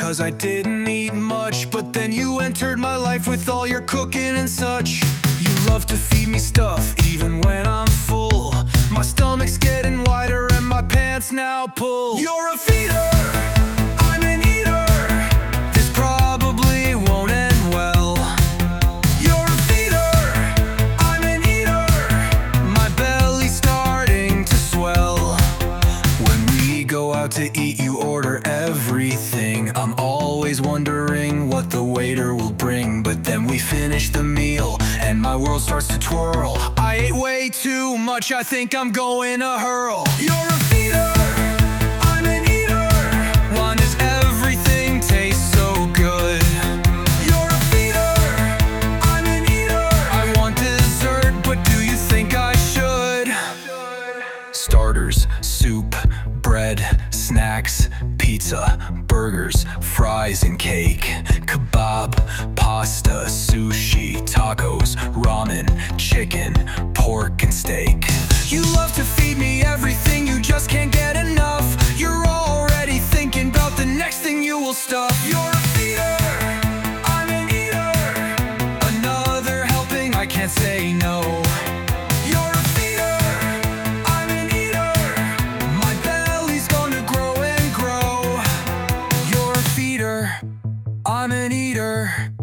'cause I didn't eat much. But then you entered my life with all your cooking and such. You love to feed me stuff even when I'm full. My stomach's getting wider and my pants now pull. You're a feeder, I'm an eater. This probably won't end well. You're a feeder, I'm an eater. My belly's starting to swell. When we go out to eat, you order everything. I'm always wondering what the waiter will bring. But then we finish the meal and my world starts to twirl. I ate way too much, I think I'm going to hurl. You're a feeder, I'm an eater. Why does everything taste so good? You're a feeder, I'm an eater. I want dessert, but do you think I should? Starters, soup, bread, snacks, pizza, burgers, fries and cake, kebab, pasta, sushi, tacos, ramen, chicken, pork and steak. You love to feed me everything, you just can't get enough. You're already thinking about the next thing you will stuff. You're a feeder, I'm an eater. Another helping, I can't say no. You're a feeder, I'm an eater. My belly's gonna grow and grow. You're a feeder, I'm an eater.